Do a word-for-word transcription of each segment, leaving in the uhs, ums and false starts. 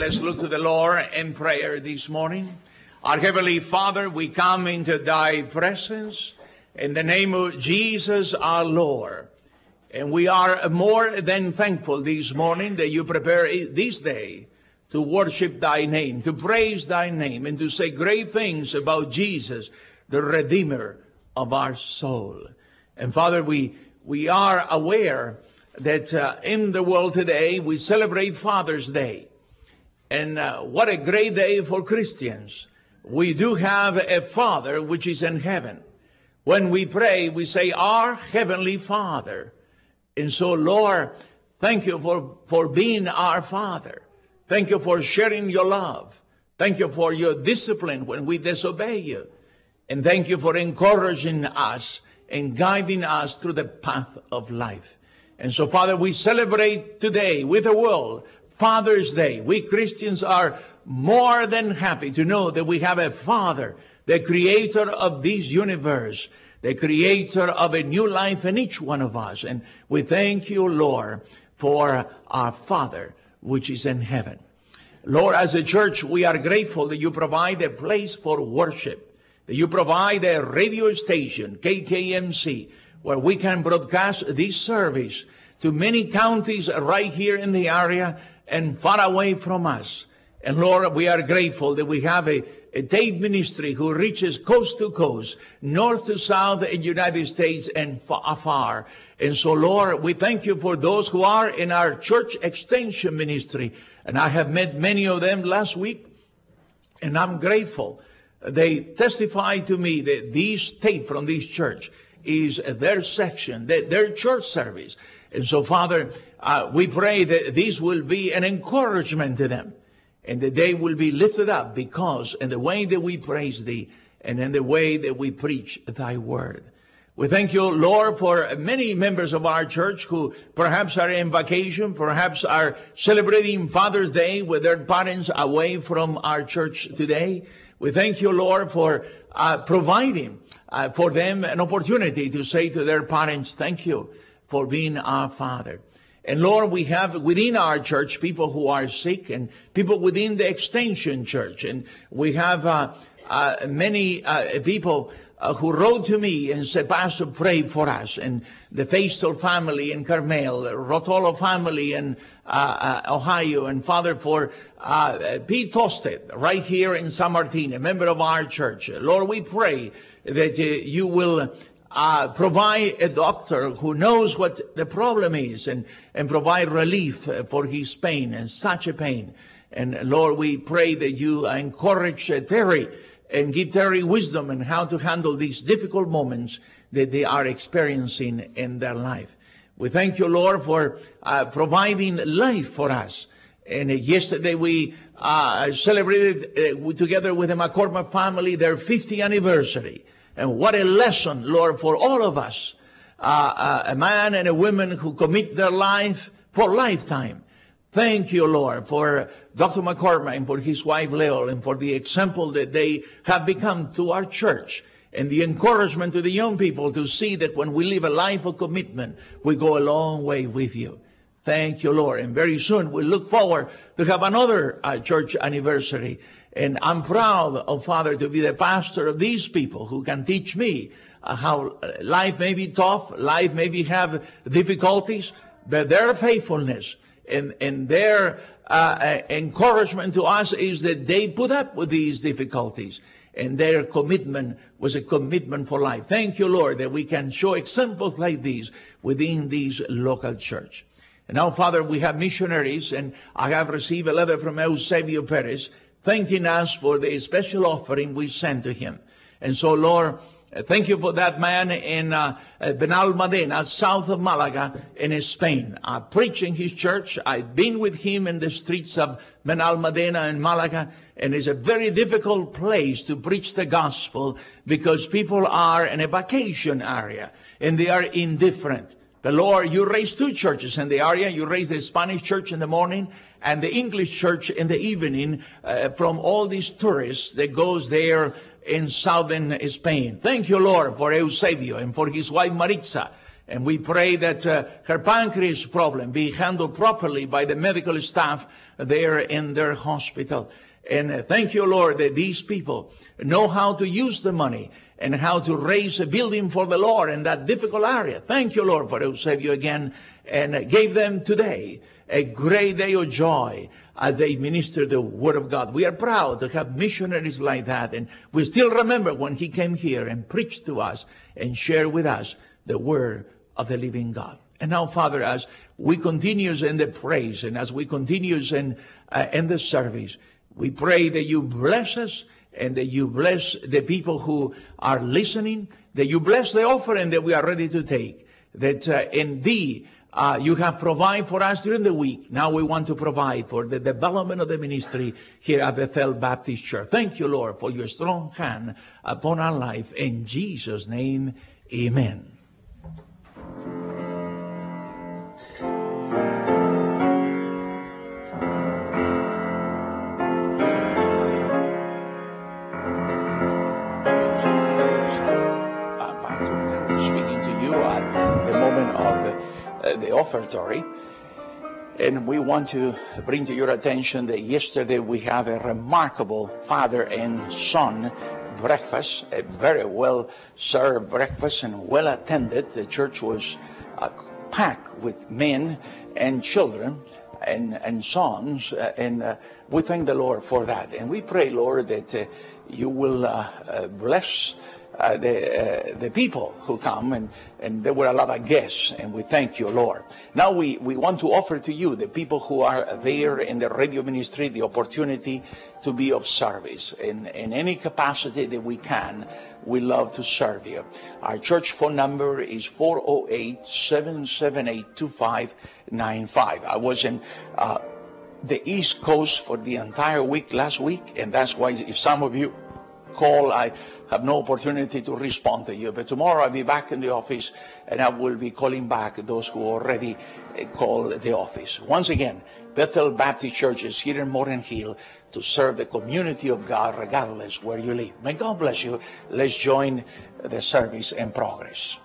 Let's look to the Lord in prayer this morning. Our Heavenly Father, we come into Thy presence in the name of Jesus our Lord. And we are more than thankful this morning that you prepare this day to worship Thy name, to praise Thy name, and to say great things about Jesus, the Redeemer of our soul. And Father, we, we are aware that uh, in the world today we celebrate Father's Day. And uh, what a great day for Christians. We do have a Father which is in heaven. When we pray, we say, Our Heavenly Father. And so, Lord, thank you for, for being our Father. Thank you for sharing your love. Thank you for your discipline when we disobey you. And thank you for encouraging us and guiding us through the path of life. And so, Father, we celebrate today with the world Father's Day. We Christians are more than happy to know that we have a Father, the creator of this universe, the creator of a new life in each one of us. And we thank you, Lord, for our Father, which is in heaven. Lord, as a church, we are grateful that you provide a place for worship, that you provide a radio station, K K M C, where we can broadcast this service to many counties right here in the area and far away from us. And Lord, we are grateful that we have a, a tape ministry who reaches coast to coast, north to south in the United States and afar. And so, Lord, we thank you for those who are in our church extension ministry. And I have met many of them last week, and I'm grateful. They testified to me that this tape from this church is their section, their church service. And so, Father, uh, we pray that this will be an encouragement to them, and that they will be lifted up because in the way that we praise Thee and in the way that we preach Thy word. We thank you, Lord, for many members of our church who perhaps are in vacation, perhaps are celebrating Father's Day with their parents away from our church today. We thank you, Lord, for uh, providing uh, for them an opportunity to say to their parents, thank you for being our Father. And Lord, we have within our church people who are sick and people within the extension church. And we have uh, uh, many uh, people uh, who wrote to me and said, Pastor, pray for us. And the Feistel family in Carmel, Rotolo family in uh, uh, Ohio, and Father, for uh, Pete Tosted right here in San Martin, a member of our church. Lord, we pray that uh, you will Uh, provide a doctor who knows what the problem is and, and provide relief for his pain and such a pain. And Lord, we pray that you encourage uh, Terry and give Terry wisdom on how to handle these difficult moments that they are experiencing in their life. We thank you, Lord, for uh, providing life for us. And uh, yesterday we uh, celebrated uh, together with the McCormick family their fiftieth anniversary. And what a lesson, Lord, for all of us, uh, uh, a man and a woman who commit their life for lifetime. Thank you, Lord, for Doctor McCormick and for his wife, Leo, and for the example that they have become to our church, and the encouragement to the young people to see that when we live a life of commitment, we go a long way with you. Thank you, Lord. And very soon we look forward to have another uh, church anniversary. And I'm proud of, Father, to be the pastor of these people who can teach me uh, how life may be tough, life may be have difficulties, but their faithfulness and, and their uh, encouragement to us is that they put up with these difficulties. And their commitment was a commitment for life. Thank you, Lord, that we can show examples like these within this local church. And now, Father, we have missionaries, and I have received a letter from Eusebio Perez thanking us for the special offering we sent to him. And so, Lord, thank you for that man in uh, Benalmádena, south of Malaga, in Spain, uh, preaching his church. I've been with him in the streets of Benalmádena in Malaga, and it's a very difficult place to preach the gospel because people are in a vacation area, and they are indifferent. But Lord, you raised two churches in the area. You raised the Spanish church in the morning and the English church in the evening uh, from all these tourists that goes there in southern Spain. Thank you, Lord, for Eusebio and for his wife Maritza And we pray that uh, her pancreas problem be handled properly by the medical staff there in their hospital. And uh, thank you, Lord, that these people know how to use the money and how to raise a building for the Lord in that difficult area. Thank you, Lord, for Eusebio again, and uh, gave them today a great day of joy as they minister the Word of God. We are proud to have missionaries like that, and we still remember when he came here and preached to us and shared with us the Word of the living God. And now, Father, as we continue in the praise and as we continue in, uh, in the service, we pray that you bless us and that you bless the people who are listening, that you bless the offering that we are ready to take, that uh, in thee uh, you have provided for us during the week. Now we want to provide for the development of the ministry here at Bethel Baptist Church. Thank you, Lord, for your strong hand upon our life. In Jesus' name, amen. The offertory, and we want to bring to your attention that yesterday we have a remarkable father and son breakfast, a very well served breakfast and well attended. The church was uh, packed with men and children and, and sons, uh, and uh, we thank the Lord for that. And we pray, Lord, that uh, you will uh, uh, bless Uh, the uh, the people who come, and, and there were a lot of guests, and we thank you, Lord. Now we, we want to offer to you, the people who are there in the radio ministry, the opportunity to be of service. In, in any capacity that we can, we love to serve you. Our church phone number is four oh eight, seven seven eight, two five nine five. I was in uh, the East Coast for the entire week last week, and that's why if some of you call, I have no opportunity to respond to you. But tomorrow I'll be back in the office, and I will be calling back those who already called the office. Once again, Bethel Baptist Church is here in Morgan Hill to serve the community of God regardless where you live. May God bless you. Let's join the service in progress.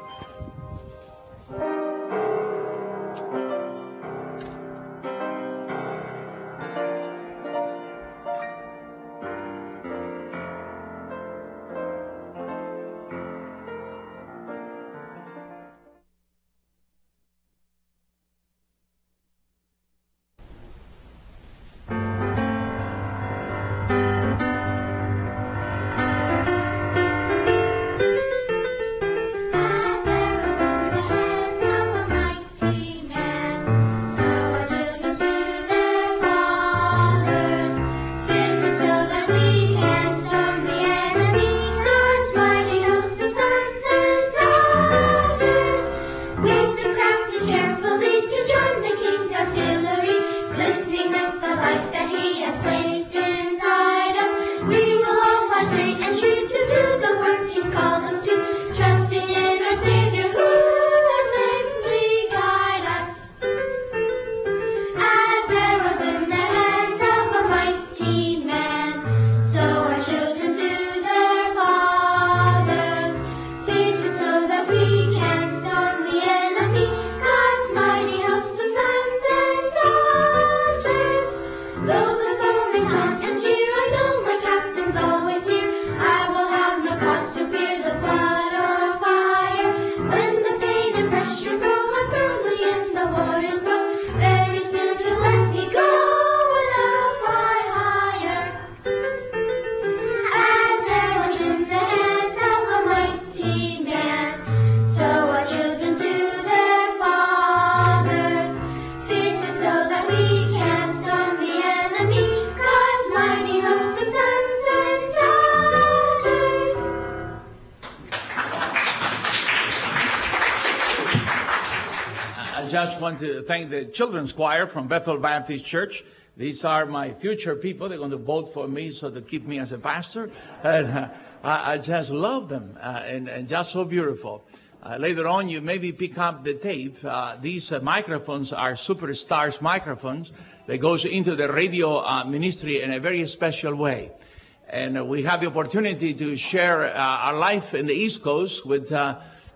just want to thank the children's choir from Bethel Baptist Church. These are my future people. They're going to vote for me so to keep me as a pastor. And uh, I, I just love them, uh, and, and just so beautiful. Uh, later on, you maybe pick up the tape. Uh, these uh, microphones are Superstars microphones that goes into the radio uh, ministry in a very special way. And uh, we have the opportunity to share uh, our life in the East Coast with uh,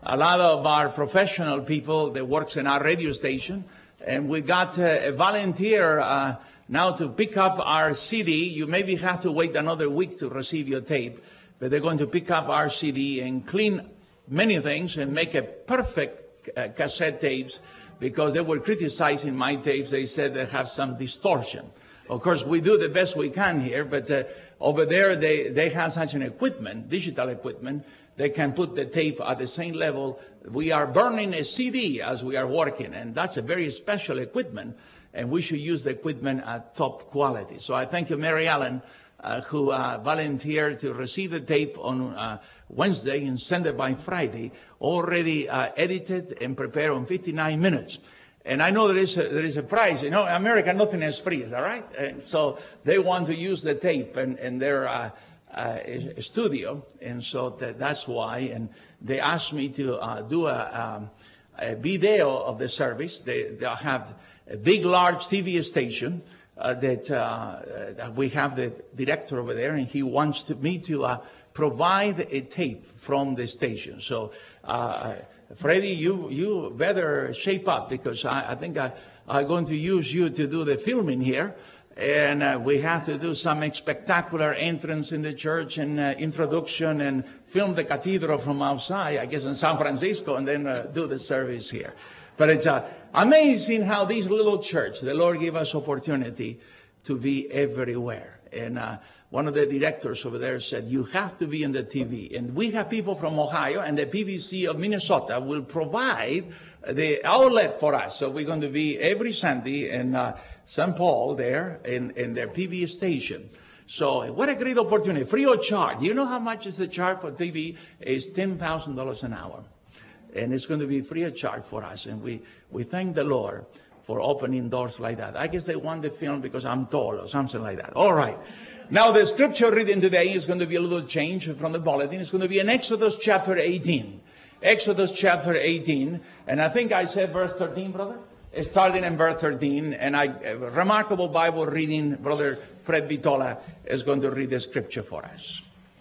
a lot of our professional people that works in our radio station, and we got a, a volunteer uh, now to pick up our C D. You maybe have to wait another week to receive your tape, but they're going to pick up our C D and clean many things and make a perfect uh, cassette tapes, because they were criticizing my tapes. They said they have some distortion. Of course, we do the best we can here, but uh, over there they, they have such an equipment, digital equipment, they can put the tape at the same level. We are burning a C D as we are working, and that's a very special equipment, and we should use the equipment at top quality. So I thank you, Mary Ellen, uh, who uh, volunteered to receive the tape on uh, Wednesday and send it by Friday, already uh, edited and prepared on fifty-nine minutes. And I know there is a, there is a price. You know, in America, nothing is free, is that right? And so they want to use the tape in, in their uh, uh, studio, and so that, that's why. And they asked me to uh, do a, um, a video of the service. They, they have a big, large T V station uh, that, uh, that we have the director over there, and he wants to, me to uh, provide a tape from the station. So, uh, Freddie, you you better shape up, because I, I think I, I'm going to use you to do the filming here. And uh, we have to do some spectacular entrance in the church and uh, introduction, and film the cathedral from outside, I guess in San Francisco, and then uh, do the service here. But it's uh, amazing how this little church, the Lord gave us opportunity to be everywhere. And uh, one of the directors over there said, you have to be in the T V. And we have people from Ohio, and the P V C of Minnesota will provide the outlet for us. So we're going to be every Sunday in uh, Saint Paul there in, in their P V station. So what a great opportunity, free of charge. Do you know how much is the charge for T V? It's ten thousand dollars an hour. And it's going to be free of charge for us. And we, we thank the Lord for opening doors like that. I guess they want the film because I'm tall or something like that. All right. Now, the scripture reading today is going to be a little change from the bulletin. It's going to be in Exodus chapter eighteen. Exodus chapter eighteen. And I think I said verse thirteen, brother? Starting in verse thirteen. And I, a remarkable Bible reading, Brother Fred Vitola is going to read the scripture for us.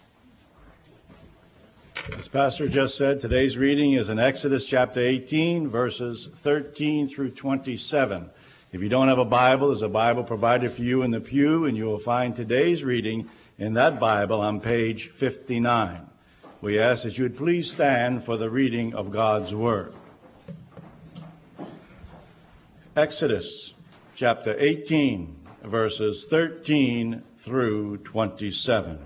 As Pastor just said, today's reading is in Exodus chapter eighteen, verses thirteen through twenty-seven. If you don't have a Bible, there's a Bible provided for you in the pew, and you will find today's reading in that Bible on page fifty-nine. We ask that you would please stand for the reading of God's Word. Exodus chapter eighteen, verses thirteen through twenty-seven.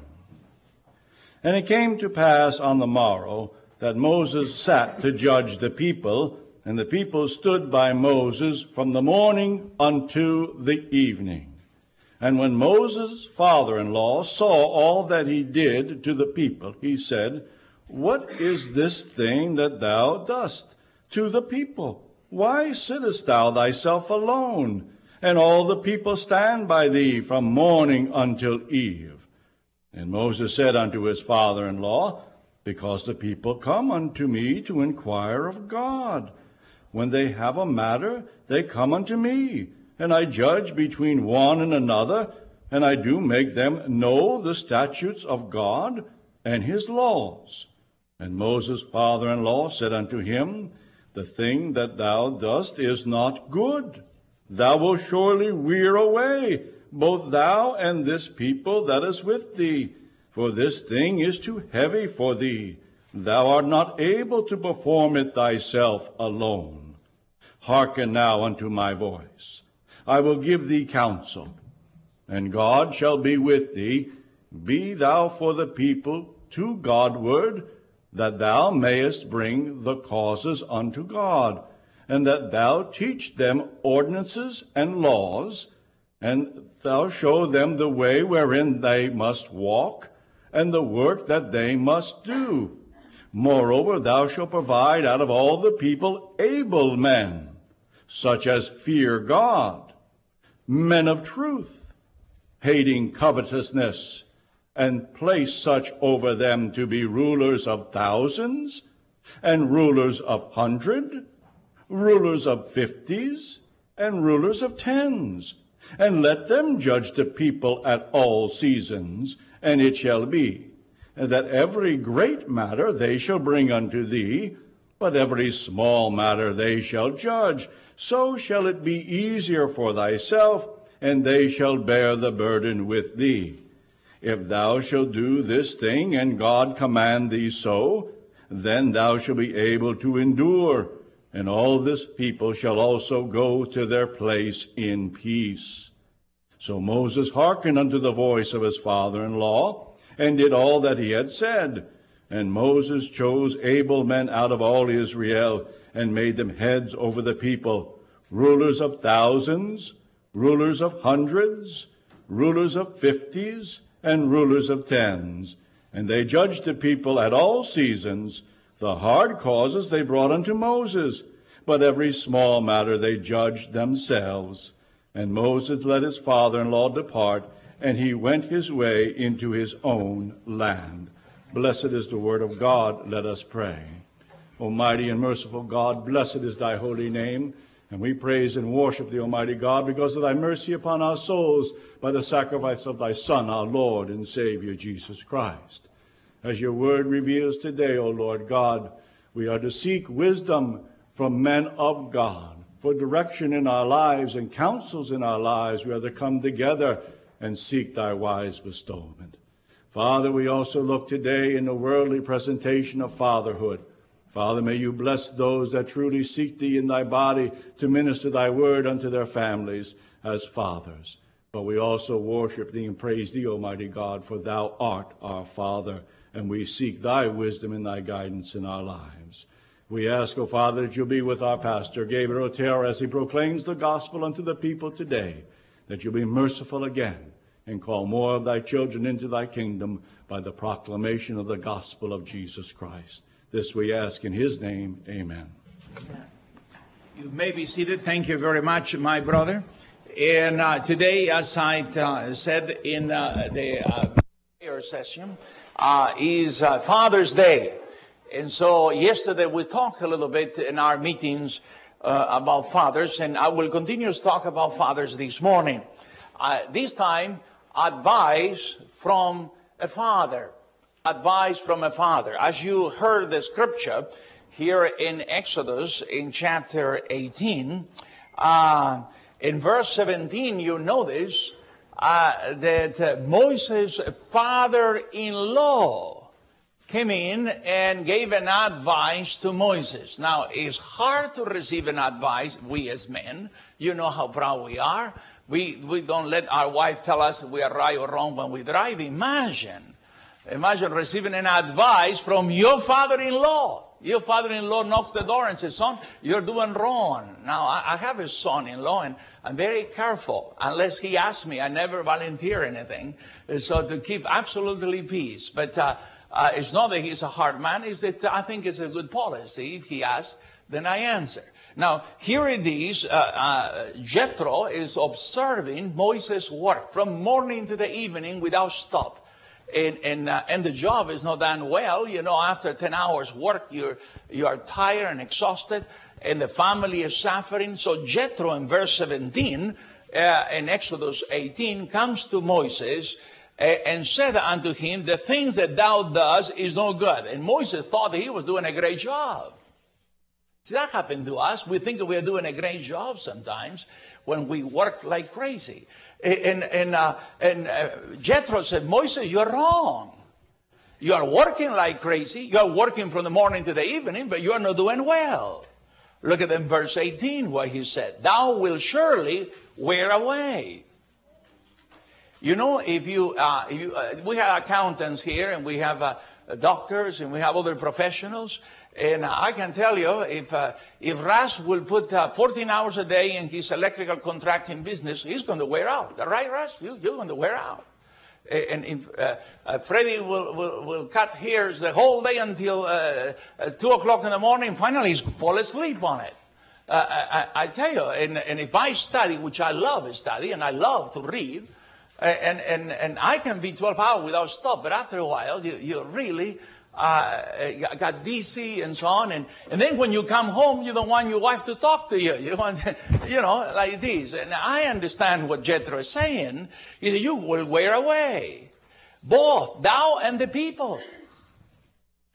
And it came to pass on the morrow that Moses sat to judge the people, and the people stood by Moses from the morning unto the evening. And when Moses' father-in-law saw all that he did to the people, he said, What is this thing that thou dost to the people? Why sittest thou thyself alone, and all the people stand by thee from morning until eve? And Moses said unto his father-in-law, Because the people come unto me to inquire of God. When they have a matter, they come unto me, and I judge between one and another, and I do make them know the statutes of God and his laws. And Moses' father-in-law said unto him, The thing that thou dost is not good. Thou wilt surely wear away both thou and this people that is with thee, for this thing is too heavy for thee. Thou art not able to perform it thyself alone. Hearken now unto my voice. I will give thee counsel, and God shall be with thee. Be thou for the people to Godward, that thou mayest bring the causes unto God, and that thou teach them ordinances and laws, and thou show them the way wherein they must walk, and the work that they must do. Moreover, thou shalt provide out of all the people able men, such as fear God, men of truth, hating covetousness, and place such over them to be rulers of thousands, and rulers of hundred, rulers of fifties, and rulers of tens. And let them judge the people at all seasons. And it shall be that every great matter they shall bring unto thee, But every small matter they shall judge, so shall it be easier for thyself, and they shall bear the burden with thee. If thou shalt do this thing, and God command thee so, then thou shalt be able to endure, and all this people shall also go to their place in peace. So Moses hearkened unto the voice of his father-in-law, and did all that he had said. And Moses chose able men out of all Israel, and made them heads over the people, rulers of thousands, rulers of hundreds, rulers of fifties, and rulers of tens. And they judged the people at all seasons. The hard causes they brought unto Moses, but every small matter they judged themselves. And Moses let his father-in-law depart, and he went his way into his own land. Blessed is the word of God. Let us pray. Almighty and merciful God, blessed is thy holy name. And we praise and worship thee, Almighty God, because of thy mercy upon our souls by the sacrifice of thy Son, our Lord and Savior, Jesus Christ. As your word reveals today, O Lord God, we are to seek wisdom from men of God. For direction in our lives and counsels in our lives, we are to come together and seek thy wise bestowment. Father, we also look today in the worldly presentation of fatherhood. Father, may you bless those that truly seek thee in thy body to minister thy word unto their families as fathers. But we also worship thee and praise thee, Almighty God, for thou art our Father, and we seek thy wisdom and thy guidance in our lives. We ask, O Father, that you'll be with our pastor, Gabriel Otero, as he proclaims the gospel unto the people today, that you'll be merciful again and call more of thy children into thy kingdom by the proclamation of the gospel of Jesus Christ. This we ask in his name. Amen. You may be seated. Thank you very much, my brother. And uh, today, as I uh, said in uh, the uh, prayer session, uh, is uh, Father's Day. And so yesterday we talked a little bit in our meetings uh, about fathers, and I will continue to talk about fathers this morning. Uh, this time, advice from a father. Advice from a father. As you heard the scripture here in Exodus in chapter eighteen, uh, in verse seventeen, you notice uh, that uh, Moses' father-in-law came in and gave an advice to Moses. Now, it's hard to receive an advice, we as men. You know how proud we are. We, we don't let our wife tell us we are right or wrong when we drive. Imagine. Imagine receiving an advice from your father-in-law. Your father-in-law knocks the door and says, son, you're doing wrong. Now, I, I have a son-in-law, and I'm very careful. Unless he asks me, I never volunteer anything. So to keep absolutely peace. But uh, uh, it's not that he's a hard man. It's that I think it's a good policy. If he asks, then I answer. Now, here it is. Uh, uh, Jethro is observing Moses' work from morning to the evening without stop. And, and, uh, and the job is not done well. You know, after ten hours work, you're, you are tired and exhausted, and the family is suffering. So Jethro in verse seventeen, uh, in Exodus eighteen, comes to Moses uh, and said unto him, the things that thou doest is no good. And Moses thought that he was doing a great job. See, that happened to us. We think we are doing a great job sometimes when we work like crazy. And, and, uh, and uh, Jethro said, Moses, you're wrong. You are working like crazy. You are working from the morning to the evening, but you are not doing well. Look at in verse eighteen what he said. Thou wilt surely wear away. You know, if you, uh, if you uh, we have accountants here, and we have uh, doctors, and we have other professionals. And I can tell you, if uh, if Russ will put uh, fourteen hours a day in his electrical contracting business, he's going to wear out. Right, Russ? You, you're going to wear out. And if uh, uh, Freddie will, will, will cut hairs the whole day until uh, uh, two o'clock in the morning, finally he's fall asleep on it. Uh, I, I tell you, and, and if I study, which I love to study, and I love to read, uh, and, and, and I can be twelve hours without stop, but after a while, you, you really... Uh, got dizzy and so on, and, and then when you come home, you don't want your wife to talk to you. You want, you know, like this. And I understand what Jethro is saying. He said, you will wear away, both thou and the people.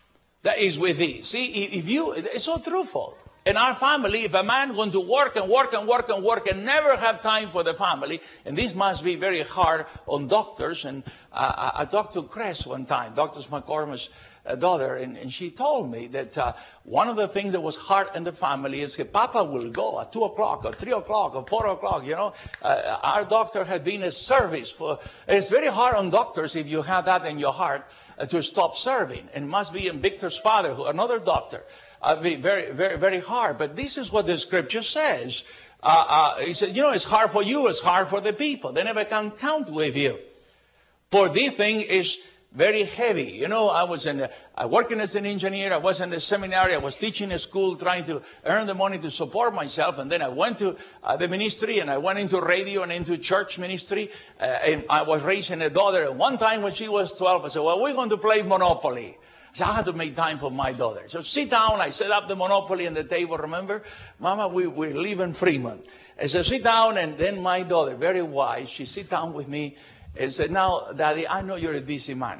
that is with thee. See, if you, it's so truthful. In our family, if a man going to work and work and work and work and never have time for the family, and this must be very hard on doctors. And uh, I talked to Chris one time, Doctor McCormick's uh, daughter, and, and she told me that uh, one of the things that was hard in the family is that Papa will go at two o'clock or three o'clock or four o'clock. You know, uh, our doctor had been a service for. It's very hard on doctors if you have that in your heart uh, to stop serving. And it must be in Victor's father, who, another doctor. Uh, be very, very, very hard. But this is what the scripture says. Uh, uh, he said, you know, it's hard for you, it's hard for the people. They never can count with you. For this thing is very heavy. You know, I was in, uh, working as an engineer, I was in the seminary, I was teaching in school, trying to earn the money to support myself. And then I went to uh, the ministry, and I went into radio and into church ministry. Uh, and I was raising a daughter. And one time when she was twelve, I said, well, we're going to play Monopoly. So I had to make time for my daughter. So sit down. I set up the Monopoly on the table. Remember, Mama, we, we live in Fremont. And so sit down, and then my daughter, very wise, she sit down with me and said, now, Daddy, I know you're a busy man.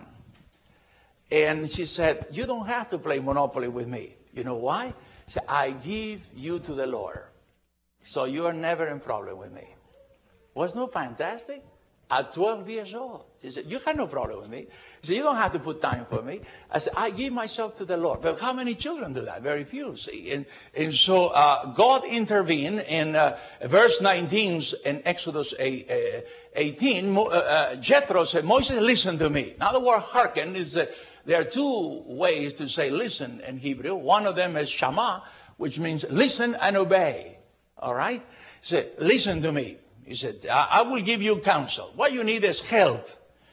And she said, you don't have to play Monopoly with me. You know why? She said, I give you to the Lord. So you are never in problem with me. Wasn't that fantastic? At twelve years old. She said, you have no problem with me. She said, you don't have to put time for me. I said, I give myself to the Lord. But how many children do that? Very few, see. And, and so uh, God intervened in uh, verse nineteen in Exodus eighteen. Uh, uh, Jethro said, Moses, listen to me. Now the word hearken is, uh, there are two ways to say listen in Hebrew. One of them is shama, which means listen and obey. All right? He said, listen to me. He said, I will give you counsel. What you need is help.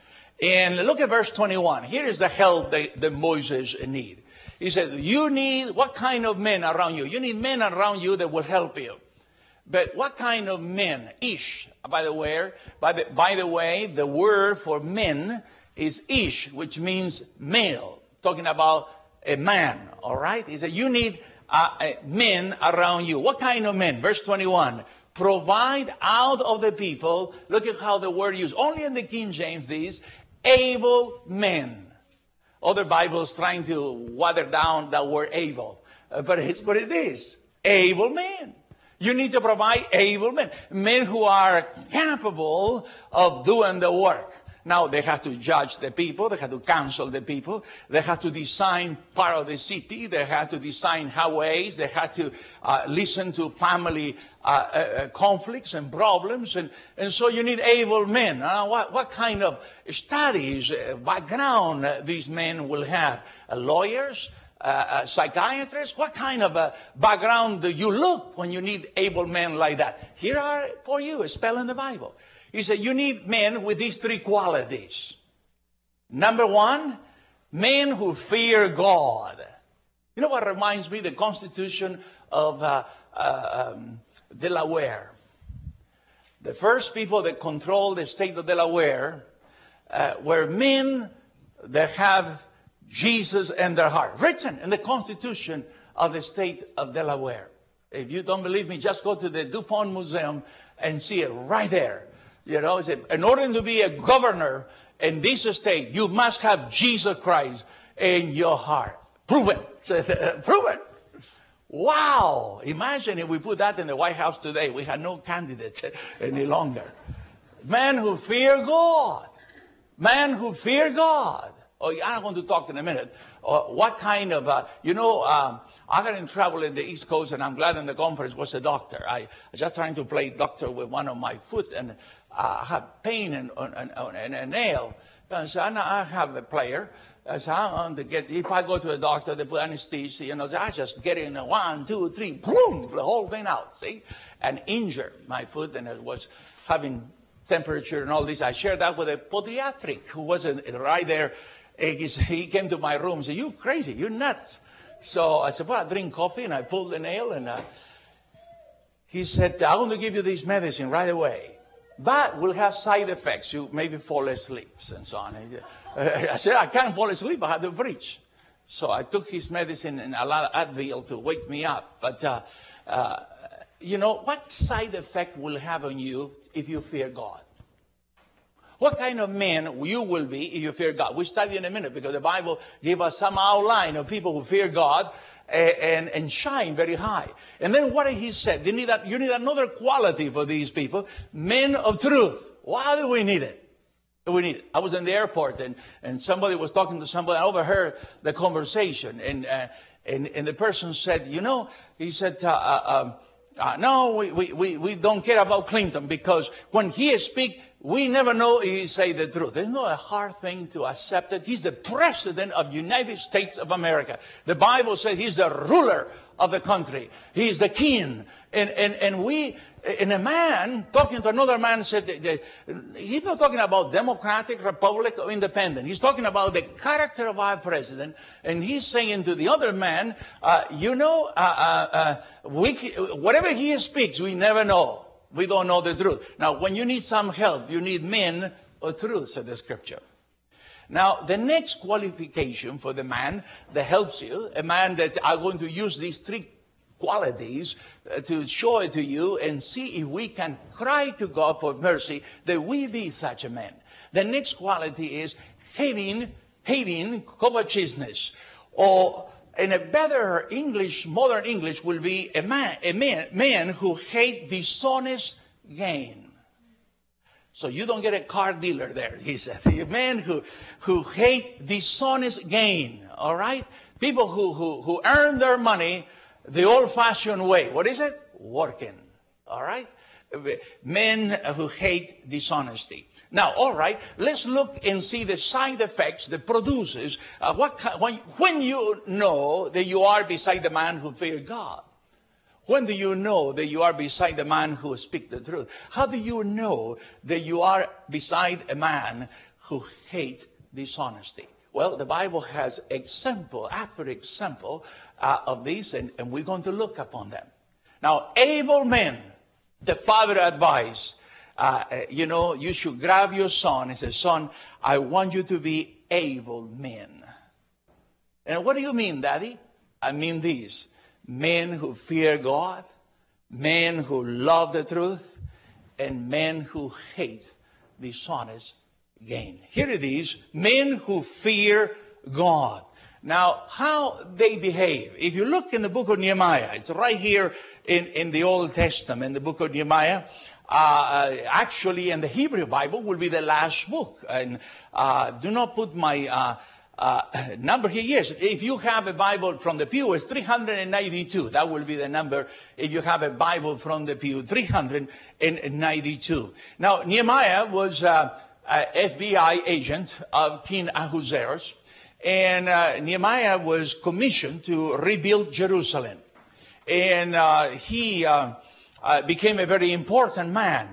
And look at verse twenty-one. Here is the help that, that Moses need. He said, you need, what kind of men around you? You need men around you that will help you. But what kind of men? Ish. By the way, by the, by the way, the word for men is ish, which means male. Talking about a man, all right? He said, you need uh, men around you. What kind of men? Verse twenty-one. Provide out of the people, look at how the word used, only in the King James these, able men. Other Bibles trying to water down that word able. Uh, but it's what it is, able men. You need to provide able men, men who are capable of doing the work. Now, they have to judge the people. They have to counsel the people. They have to design part of the city. They have to design highways. They have to uh, listen to family uh, uh, conflicts and problems. And, and so you need able men. Uh, what, what kind of studies, uh, background uh, these men will have? Uh, lawyers? Uh, uh, psychiatrists? What kind of a background do you look when you need able men like that? Here are for you a spell in the Bible. He said, you need men with these three qualities. Number one, men who fear God. You know what reminds me? The Constitution of uh, uh, um, Delaware. The first people that controlled the state of Delaware uh, were men that have Jesus in their heart. Written in the Constitution of the state of Delaware. If you don't believe me, just go to the DuPont Museum and see it right there. You know, in order to be a governor in this state, you must have Jesus Christ in your heart. Proven. Proven. Wow. Imagine if we put that in the White House today. We had no candidates any longer. Men who fear God. Men who fear God. Oh, I'm going to talk in a minute. Uh, what kind of, uh, you know, um, I got in trouble in the East Coast, and I'm glad in the conference was a doctor. I was just trying to play doctor with one of my foot, and uh, I had pain in, on, on, on a nail. And so I have a player. So I want to get, if I go to a doctor, they put anesthesia, you know, so I just get in a one, two, three, boom, the whole thing out, see? And injured my foot, and it was having temperature and all this. I shared that with a podiatric who was right there. He came to my room and said, you crazy, you're nuts. So I said, well, I drink coffee, and I pulled the nail, and uh, he said, I'm going to give you this medicine right away. But will have side effects. You maybe fall asleep and so on. I said, I can't fall asleep. I have to preach. So I took his medicine and a lot of Advil to wake me up. But, uh, uh, you know, what side effect will have on you if you fear God? What kind of man you will be if you fear God? We study in a minute because the Bible gave us some outline of people who fear God and, and, and shine very high. And then what he said, you need, a, you need another quality for these people, men of truth. Why do we need it? We need it. I was in the airport and, and somebody was talking to somebody. I overheard the conversation. And, uh, and, and the person said, you know, he said, uh, uh, uh, no, we, we, we don't care about Clinton because when he speaks, we never know if he say the truth. It's not a hard thing to accept it. He's the president of the United States of America. The Bible says he's the ruler of the country. He's the king. And, and, and we, and a man talking to another man said, that, that, he's not talking about Democratic, Republic, or Independent. He's talking about the character of our president. And he's saying to the other man, uh, you know, uh, uh, uh, we, whatever he speaks, we never know. We don't know the truth. Now, when you need some help, you need men of truth, said the scripture. Now, the next qualification for the man that helps you, a man that I'm going to use these three qualities uh, to show it to you and see if we can cry to God for mercy that we be such a man. The next quality is hating, hating covetousness, or in a better English, modern English, will be a man, a man, man who hate dishonest gain. So you don't get a car dealer there, he said. A man who, who hate dishonest gain, all right? People who, who, who earn their money the old-fashioned way. What is it? Working, all right? Men who hate dishonesty. Now, all right, let's look and see the side effects that produces. Uh, what when, when you know that you are beside the man who fears God? When do you know that you are beside the man who speaks the truth? How do you know that you are beside a man who hates dishonesty? Well, the Bible has example after example uh, of these, and, and we're going to look upon them. Now, able men, the father advised, uh, you know, you should grab your son and say, son, I want you to be able men. And what do you mean, Daddy? I mean these. Men who fear God, men who love the truth, and men who hate dishonest gain. Here it is, men who fear God. Now, how they behave. If you look in the book of Nehemiah, it's right here in, in the Old Testament, the book of Nehemiah. Uh, actually, in the Hebrew Bible will be the last book. And uh, do not put my uh, uh, number here. Yes, if you have a Bible from the pew, it's three hundred ninety-two. That will be the number if you have a Bible from the pew, three hundred ninety-two. Now, Nehemiah was uh, an F B I agent of King Ahasuerus. And uh, Nehemiah was commissioned to rebuild Jerusalem. And uh, he uh, uh, became a very important man.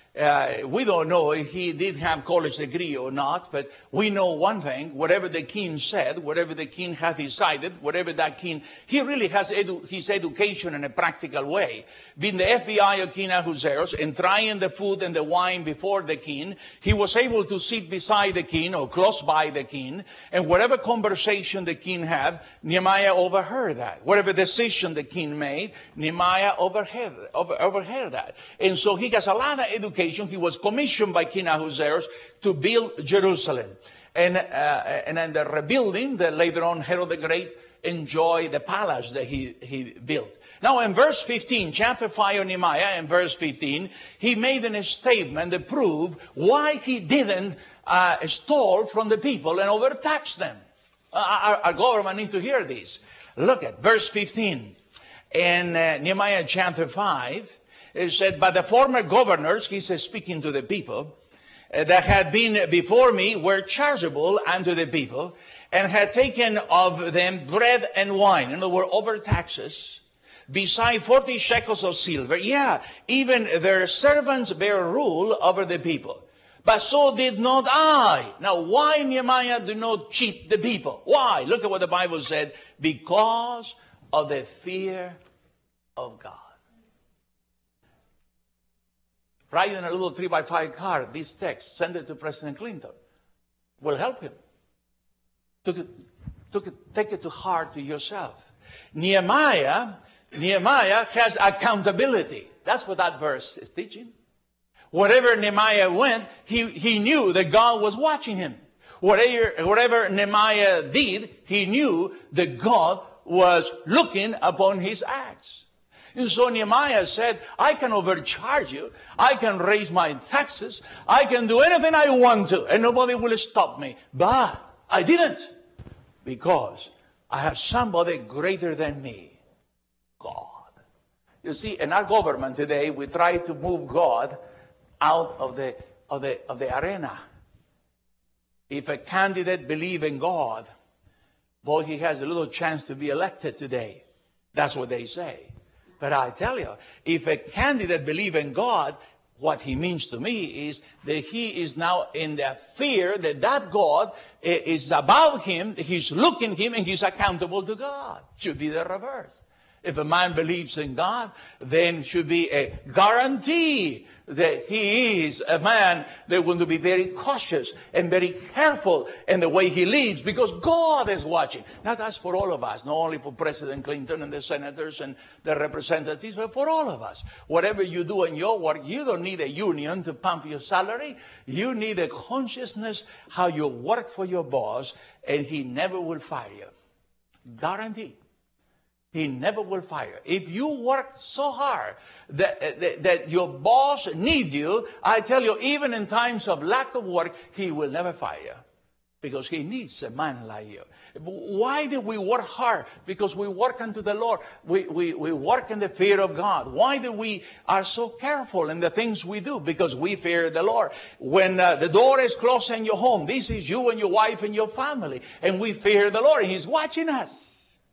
Uh, we don't know if he did have college degree or not, but we know one thing, whatever the king said, whatever the king had decided, whatever that king, he really has edu his education in a practical way. Being the F B I of King Ahasuerus and trying the food and the wine before the king, he was able to sit beside the king or close by the king, and whatever conversation the king had, Nehemiah overheard that. Whatever decision the king made, Nehemiah overheard, over, overheard that. And so he has a lot of education. He was commissioned by King Ahasuerus to build Jerusalem. And, uh, and in the rebuilding, the, later on Herod the Great enjoyed the palace that he, he built. Now in verse fifteen, chapter five of Nehemiah, in verse fifteen, he made a statement to prove why he didn't uh, stole from the people and overtax them. Uh, our, our government needs to hear this. Look at verse fifteen. In uh, Nehemiah chapter five, it said, but the former governors, he says, speaking to the people, uh, that had been before me were chargeable unto the people, and had taken of them bread and wine, and there were over taxes, beside forty shekels of silver. Yeah, even their servants bear rule over the people. But so did not I. Now, why Nehemiah did not cheat the people? Why? Look at what the Bible said. Because of the fear of God. Write in a little three by five card this text, send it to President Clinton. Will help him. Took it, took it, take it to heart to yourself. Nehemiah, Nehemiah has accountability. That's what that verse is teaching. Wherever Nehemiah went, he, he knew that God was watching him. Whatever, whatever Nehemiah did, he knew that God was looking upon his acts. And so Nehemiah said, I can overcharge you. I can raise my taxes. I can do anything I want to, and nobody will stop me. But I didn't, because I have somebody greater than me, God. You see, in our government today, we try to move God out of the, of the, of the arena. If a candidate believes in God, boy, he has a little chance to be elected today. That's what they say. But I tell you, if a candidate believes in God, what he means to me is that he is now in the fear that that God is above him, he's looking at him, and he's accountable to God. Should be the reverse. If a man believes in God, then should be a guarantee that he is a man that will be very cautious and very careful in the way he lives, because God is watching. Now that's for all of us, not only for President Clinton and the senators and the representatives, but for all of us. Whatever you do in your work, you don't need a union to pump your salary. You need a consciousness how you work for your boss, and he never will fire you. Guarantee. He never will fire. If you work so hard that, that, that your boss needs you, I tell you, even in times of lack of work, he will never fire you, because he needs a man like you. Why do we work hard? Because we work unto the Lord. We, we, we work in the fear of God. Why do we are so careful in the things we do? Because we fear the Lord. When uh, the door is closed in your home, this is you and your wife and your family, and we fear the Lord. He's watching us.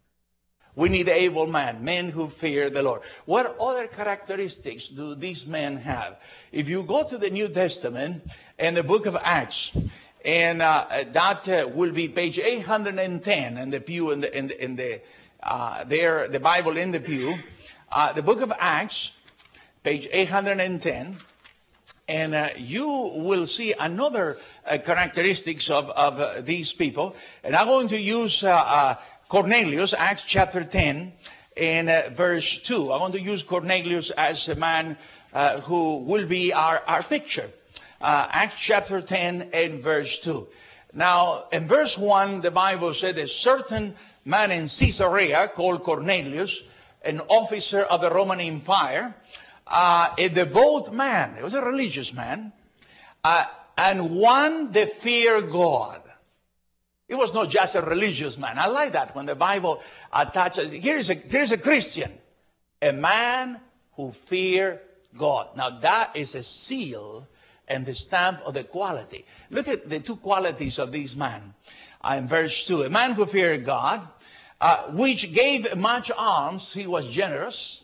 We need able men, men who fear the Lord. What other characteristics do these men have? If you go to the New Testament and the book of Acts, and uh, that uh, will be page eight hundred ten in the pew, in the, in the, in the uh, there, the Bible in the pew, uh, the book of Acts, page eight hundred ten, and uh, you will see another uh, characteristics of, of uh, these people. And I'm going to use uh, uh, Cornelius, Acts chapter ten, and uh, verse two. I want to use Cornelius as a man uh, who will be our, our picture. Uh, Acts chapter ten and verse two. Now, in verse one, the Bible said, a certain man in Caesarea called Cornelius, an officer of the Roman Empire, uh, a devout man, he was a religious man, uh, and one that feared God. He was not just a religious man. I like that when the Bible attaches. Here is a, here is a Christian, a man who feared God. Now that is a seal and the stamp of the quality. Look at the two qualities of this man. Uh, in verse two, a man who feared God, uh, which gave much alms, he was generous,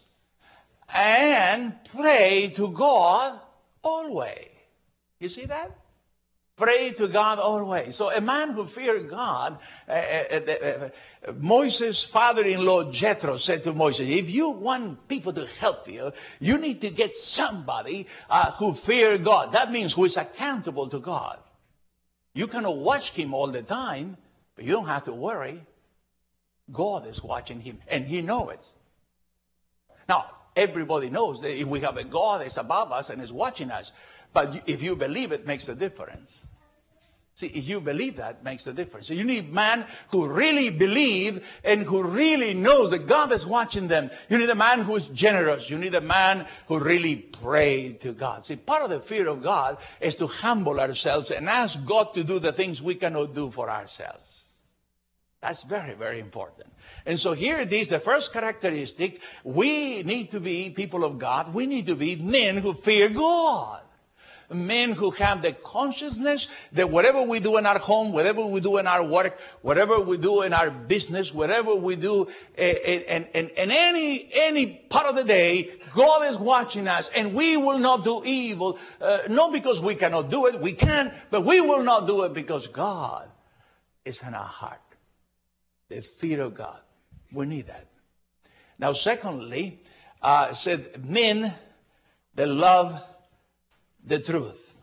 and prayed to God always. You see that? Pray to God always. So a man who feared God, uh, uh, uh, uh, Moses' father-in-law Jethro said to Moses, if you want people to help you, you need to get somebody uh, who fears God. That means who is accountable to God. You cannot watch him all the time, but you don't have to worry. God is watching him, and he knows it. Now, everybody knows that if we have a God that's above us and is watching us, but if you believe it, makes a difference. See, if you believe that, makes the difference. So you need a man who really believes and who really knows that God is watching them. You need a man who is generous. You need a man who really prays to God. See, part of the fear of God is to humble ourselves and ask God to do the things we cannot do for ourselves. That's very, very important. And so here it is, the first characteristic. We need to be people of God. We need to be men who fear God. Men who have the consciousness that whatever we do in our home, whatever we do in our work, whatever we do in our business, whatever we do in, in, in any, any part of the day, God is watching us, and we will not do evil, uh, not because we cannot do it, we can, but we will not do it because God is in our heart. The fear of God. We need that. Now, secondly, uh, said men that love the truth.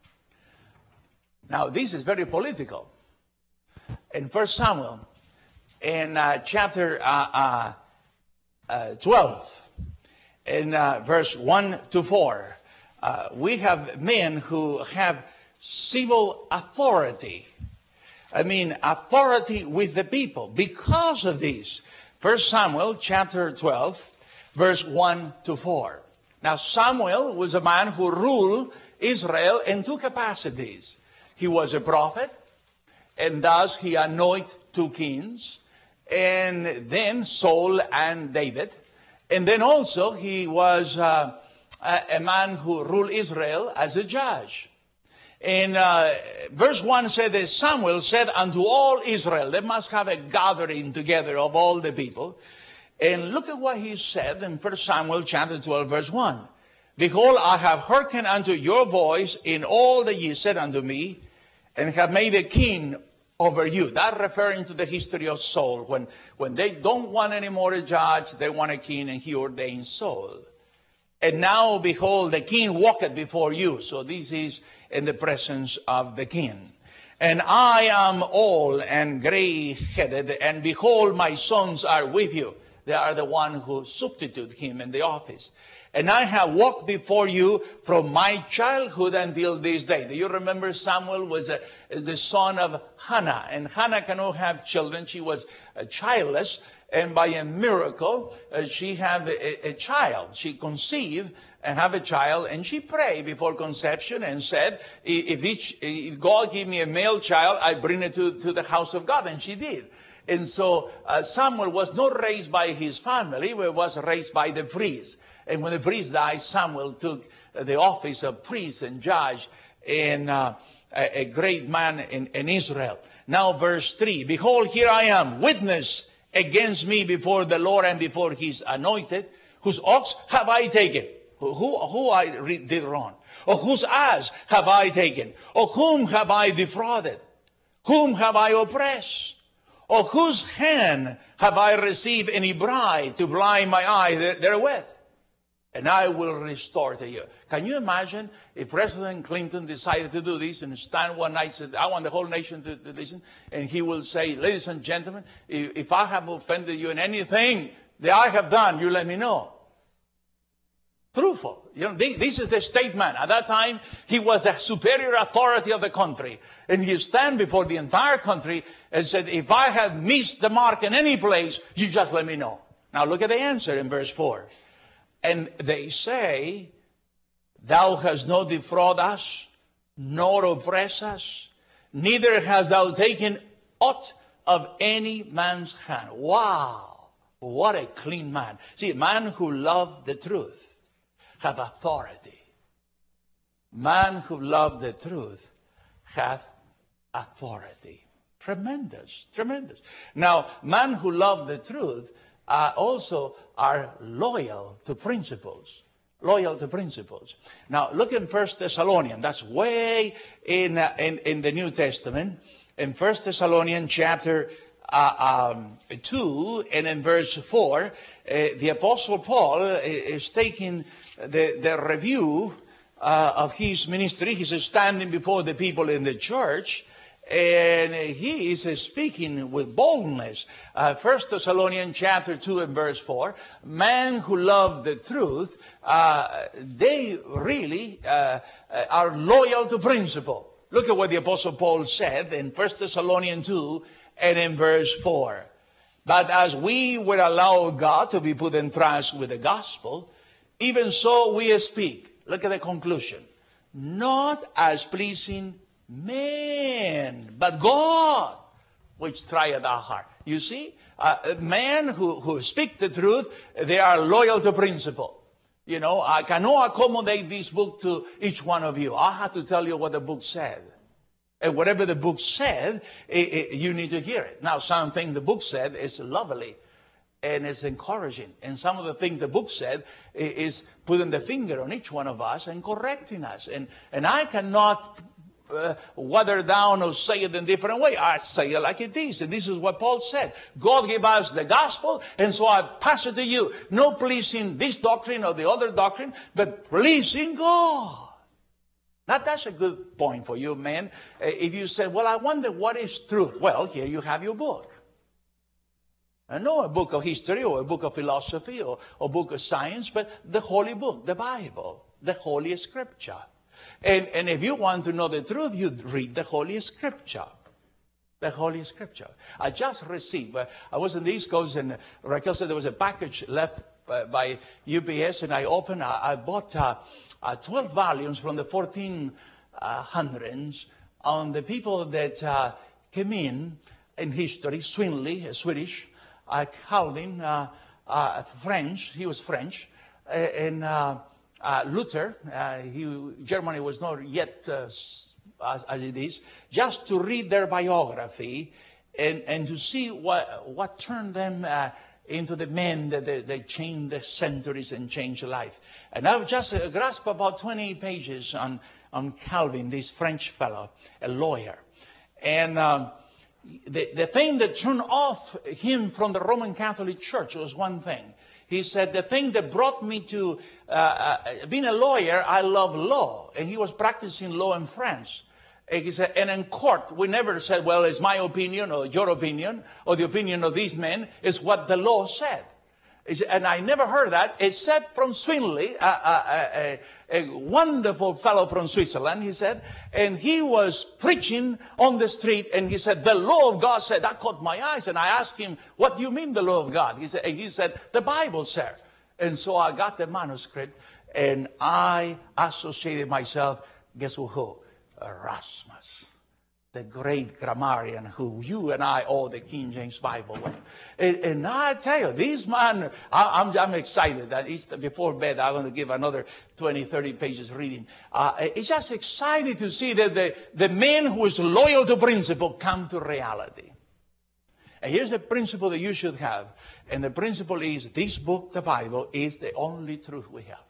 Now, this is very political. In First Samuel, in uh, chapter uh, uh, uh, twelve, in uh, verse one to four, uh, we have men who have civil authority. I mean, authority with the people. Because of this, First Samuel chapter twelve, verse one to four. Now, Samuel was a man who ruled Israel in two capacities. He was a prophet, and thus he anointed two kings, and then Saul and David. And then also he was uh, a, a man who ruled Israel as a judge. And uh, verse one said that Samuel said unto all Israel, they must have a gathering together of all the people. And look at what he said in First Samuel chapter twelve, verse one. Behold, I have hearkened unto your voice in all that ye said unto me, and have made a king over you. That referring to the history of Saul. When, when they don't want any more a judge, they want a king, and he ordained Saul. And now, behold, the king walketh before you. So this is in the presence of the king. And I am old and gray-headed, and behold, my sons are with you. They are the one who substitute him in the office. And I have walked before you from my childhood until this day. Do you remember Samuel was a, the son of Hannah? And Hannah cannot have children. She was uh, childless. And by a miracle, uh, she had a, a child. She conceived and have a child. And she prayed before conception and said, if, each, if God give me a male child, I bring it to, to the house of God. And she did. And so uh, Samuel was not raised by his family, but was raised by the priest. And when the priest died, Samuel took the office of priest and judge and uh, a, a great man in, in Israel. Now verse three, behold, here I am, witness against me before the Lord and before his anointed, whose ox have I taken? Who, who I did wrong? Or whose ass have I taken? Or whom have I defrauded? Whom have I oppressed? Or whose hand have I received any bribe to blind my eye therewith? And I will restore to you. Can you imagine if President Clinton decided to do this and stand one night and said, I want the whole nation to, to listen, and he will say, ladies and gentlemen, if, if I have offended you in anything that I have done, you let me know. Truthful. You know, this, this is the statement. At that time, he was the superior authority of the country. And he stand before the entire country and said, if I have missed the mark in any place, you just let me know. Now look at the answer in verse four. And they say, thou hast not defrauded us, nor oppressed us, neither hast thou taken aught of any man's hand. Wow, what a clean man. See, a man who loved the truth hath authority. Man who loved the truth hath authority. Tremendous, tremendous. Now, man who loved the truth Uh, also are loyal to principles. Loyal to principles. Now, look in First Thessalonians. That's way in, uh, in, in the New Testament. In First Thessalonians chapter uh, um, two and in verse four, uh, the Apostle Paul is taking the, the review uh, of his ministry. He's standing before the people in the church. And he is speaking with boldness. Uh, First Thessalonians chapter two and verse four. Men who love the truth, uh, they really uh, are loyal to principle. Look at what the Apostle Paul said in First Thessalonians two and in verse four. But as we would allow God to be put in trust with the gospel, even so we speak. Look at the conclusion. Not as pleasing man, but God, which trieth our heart. You see, uh, men who, who speak the truth, they are loyal to principle. You know, I cannot accommodate this book to each one of you. I have to tell you what the book said. And whatever the book said, it, it, you need to hear it. Now, something the book said is lovely and it's encouraging. And some of the things the book said is putting the finger on each one of us and correcting us. And, and I cannot Uh, water down or say it in a different way. I say it like it is. And this is what Paul said. God gave us the gospel, and so I pass it to you. No pleasing this doctrine or the other doctrine, but pleasing God. Now that's a good point for you, man. Uh, if you say, well, I wonder what is truth. Well, here you have your book. I know a book of history or a book of philosophy or a book of science, but the holy book, the Bible. the Holy Scripture. And, and if you want to know the truth, you read the Holy Scripture. The Holy Scripture. I just received, uh, I was in the East Coast, and Raquel said there was a package left uh, by U P S, and I opened, I, I bought uh, uh, twelve volumes from the fourteen hundreds on the people that uh, came in in history. Zwingli, Swedish, uh, Calvin, uh, uh, French, he was French, uh, and uh, uh, Luther, uh, he, Germany was not yet uh, as, as it is, just to read their biography and, and to see what, what turned them uh, into the men that they, they changed the centuries and changed life. And I've just uh, grasped about twenty pages on, on Calvin, this French fellow, a lawyer. And um, the, the thing that turned off him from the Roman Catholic Church was one thing. He said, the thing that brought me to uh, uh, being a lawyer, I love law. And he was practicing law in France. And he said, and in court, we never said, well, it's my opinion or your opinion or the opinion of these men. It's what the law said. And I never heard that except from Zwingli, a, a, a, a wonderful fellow from Switzerland, he said. And he was preaching on the street, and he said, the law of God said. That caught my eyes. And I asked him, what do you mean the law of God? He said, and he said, the Bible, sir. And so I got the manuscript, and I associated myself, guess who? Erasmus, the great grammarian who you and I owe the King James Bible with. And, and I tell you, this man, I, I'm, I'm excited. That it's before bed, I'm going to give another twenty, thirty pages reading. Uh, it's just exciting to see that the, the man who is loyal to principle come to reality. And here's the principle that you should have. And the principle is this book, the Bible, is the only truth we have.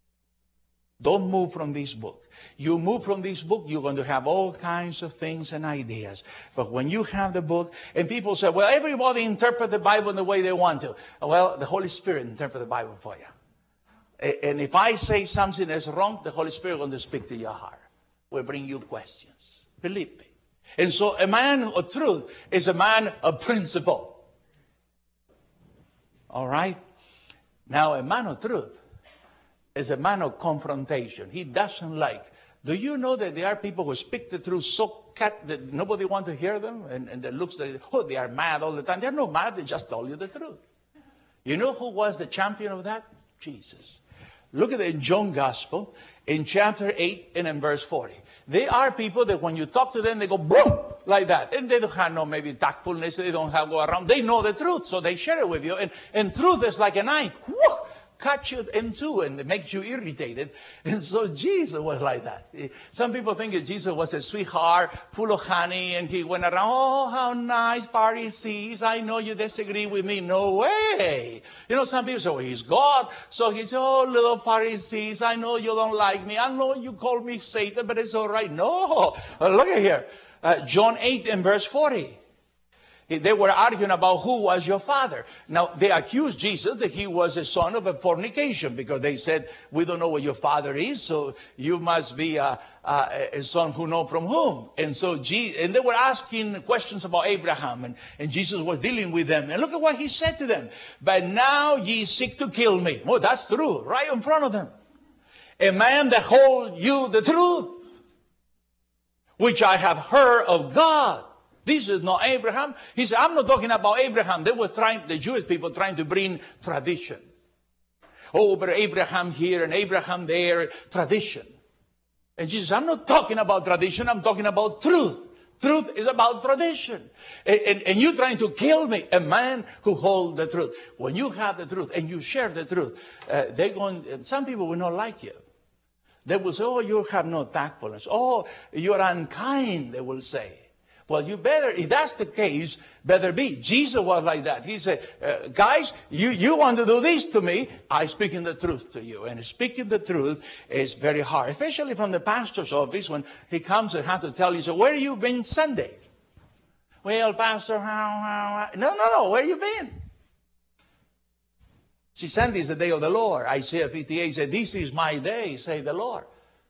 Don't move from this book. You move from this book, you're going to have all kinds of things and ideas. But when you have the book, and people say, well, everybody interpret the Bible in the way they want to. Well, the Holy Spirit interpret the Bible for you. And if I say something that's wrong, the Holy Spirit is going to speak to your heart. Will bring you questions. Believe me. And so a man of truth is a man of principle. All right? Now, a man of truth is a man of confrontation. He doesn't like. Do you know that there are people who speak the truth so cut that nobody wants to hear them? And, and it looks like, oh, they are mad all the time. They're not mad. They just told you the truth. You know who was the champion of that? Jesus. Look at the John Gospel in chapter eight and in verse forty. There are people that when you talk to them, they go boom, like that. And they don't have no maybe tactfulness. They don't have go around. They know the truth, so they share it with you. And, and truth is like a knife. Woo! Cut you in two, and it makes you irritated. And so Jesus was like that. Some people think that Jesus was a sweetheart, full of honey, and he went around, oh, how nice, Pharisees. I know you disagree with me. No way. You know, some people say, well, he's God. So he said, oh, little Pharisees, I know you don't like me. I know you call me Satan, but it's all right. No. Uh, look at here. Uh, John eight and verse forty. They were arguing about who was your father. Now, they accused Jesus that he was a son of a fornication because they said, we don't know what your father is, so you must be a, a, a son who know from whom. And so, Jesus, and they were asking questions about Abraham, and, and Jesus was dealing with them. And look at what he said to them. But now ye seek to kill me. Oh, that's true, right in front of them. A man that hold you the truth, which I have heard of God. This is not Abraham. He said, I'm not talking about Abraham. They were trying, the Jewish people trying to bring tradition. Oh, but Abraham here and Abraham there, tradition. And Jesus, I'm not talking about tradition. I'm talking about truth. Truth is about tradition. And, and, and you're trying to kill me, a man who holds the truth. When you have the truth and you share the truth, uh, they're going, some people will not like you. They will say, oh, you have no tactfulness. Oh, you're unkind, they will say. Well, you better, if that's the case, better be. Jesus was like that. He said, uh, guys, you, you want to do this to me, I speaking the truth to you. And speaking the truth is very hard, especially from the pastor's office when he comes and has to tell you, so where have you been Sunday? Well, Pastor, how, how, how? No, no, no, where you been? See, Sunday is the day of the Lord. Isaiah fifty-eight said, this is my day, say the Lord.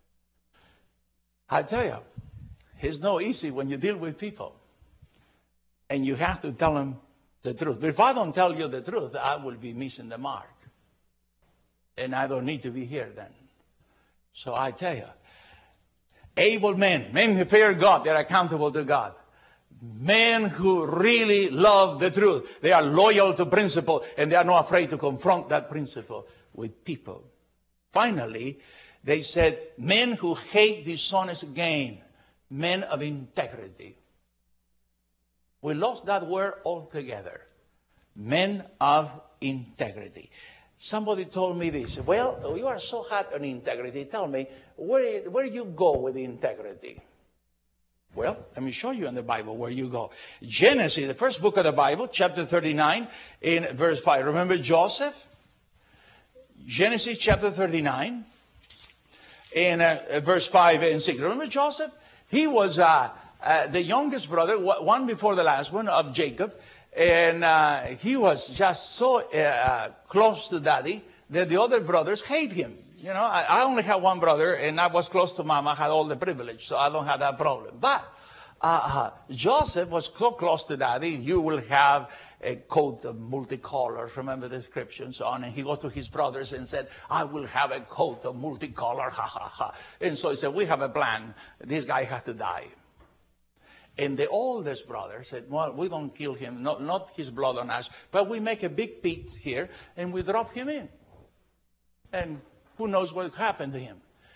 I tell you, it's not easy when you deal with people. And you have to tell them the truth. But if I don't tell you the truth, I will be missing the mark. And I don't need to be here then. So I tell you, able men, men who fear God, they're accountable to God. Men who really love the truth. They are loyal to principle, and they are not afraid to confront that principle with people. Finally, they said, men who hate dishonest gain, men of integrity. We lost that word altogether. Men of integrity. Somebody told me this. Well, you are so hot on integrity. Tell me, where, where you go with integrity? Well, let me show you in the Bible where you go. Genesis, the first book of the Bible, chapter thirty-nine, in verse five. Remember Joseph? Genesis chapter thirty-nine, in uh, verse five and six. Remember Joseph? He was uh, uh, the youngest brother, one before the last one, of Jacob. And uh, he was just so uh, close to daddy that the other brothers hate him. You know, I, I only have one brother, and I was close to mama, had all the privilege, so I don't have that problem. But uh, uh, Joseph was so close to daddy, you will have a coat of multicolor. Remember the descriptions on, and he goes to his brothers and said, I will have a coat of multicolor, ha, ha, ha. And so he said, we have a plan. This guy has to die. And the oldest brother said, well, we don't kill him, not, not his blood on us, but we make a big pit here, and we drop him in. And who knows what happened to him?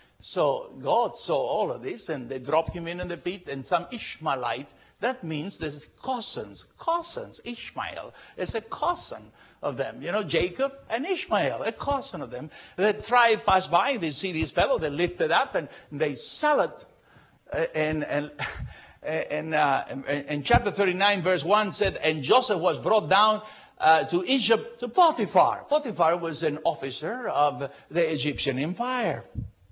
So God saw all of this, and they dropped him in in the pit, and some Ishmaelite, that means there's cousins, cousins, Ishmael. It's a cousin of them. You know, Jacob and Ishmael, a cousin of them. The tribe passed by, they see this fellow, they lift it up, and they sell it. Uh, and and, and, uh, and chapter thirty-nine, verse one said, and Joseph was brought down Uh, to Egypt, to Potiphar. Potiphar was an officer of the Egyptian empire.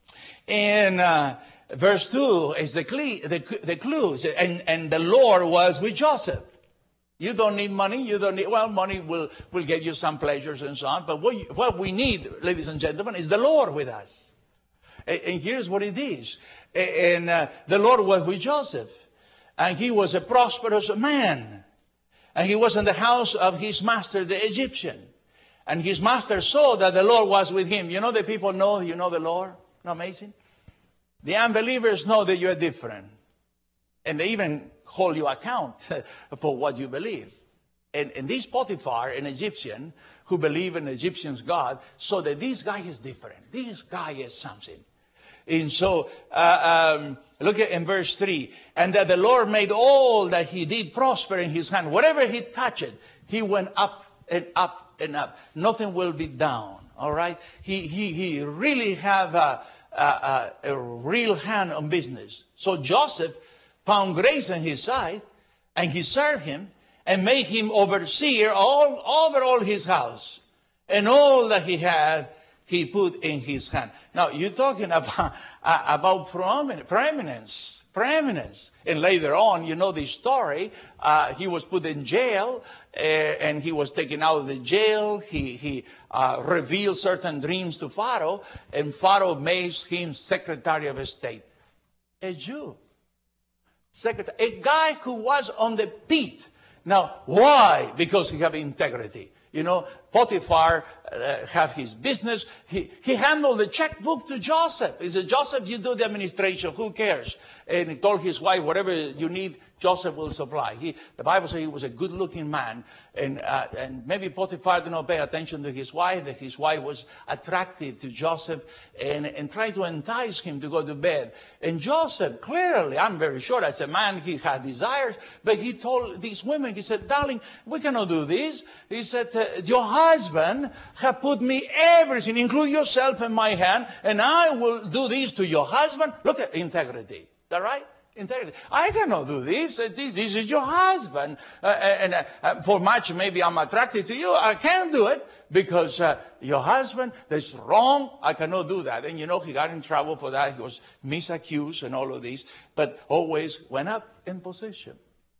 And uh, verse two is the, cle- the, the clues. And, and the Lord was with Joseph. You don't need money. You don't need, well, money will, will get you some pleasures and so on. But what, you, what we need, ladies and gentlemen, is the Lord with us. And, and here's what it is. And uh, the Lord was with Joseph. And he was a prosperous man. And he was in the house of his master, the Egyptian. And his master saw that the Lord was with him. You know, the people know you know the Lord. Not amazing? The unbelievers know that you're different. And they even hold you account for what you believe. And, and this Potiphar, an Egyptian, who believed in Egyptian's God, saw that this guy is different. This guy is something. And so, uh, um, look at in verse three. And that the Lord made all that he did prosper in his hand. Whatever he touched, he went up and up and up. Nothing will be down. All right? He, he, he really have a, a, a real hand on business. So Joseph found grace in his sight, and he served him and made him overseer all over all his house. And all that he had, he put in his hand. Now, you're talking about, uh, about preeminence, preeminence. And later on, you know the story. Uh, he was put in jail, uh, and he was taken out of the jail. He, he uh, revealed certain dreams to Pharaoh, and Pharaoh made him Secretary of State. A Jew. Secretary, a guy who was on the pit. Now, why? Because he had integrity. You know, Potiphar uh, have his business. He, he handled the checkbook to Joseph. He said, Joseph, you do the administration. Who cares? And he told his wife, whatever you need, Joseph will supply. He, the Bible says he was a good-looking man. And, uh, and maybe Potiphar did not pay attention to his wife, that his wife was attractive to Joseph and, and tried to entice him to go to bed. And Joseph, clearly, I'm very sure, as a man, he had desires. But he told these women, he said, darling, we cannot do this. He said, uh, your husband has put me everything, include yourself in my hand, and I will do this to your husband. Look at integrity. Is that right? Integrity. I cannot do this. This is your husband. Uh, and uh, for much, maybe I'm attracted to you. I can't do it because uh, your husband, that's wrong. I cannot do that. And you know, he got in trouble for that. He was misaccused and all of this. But always went up in position.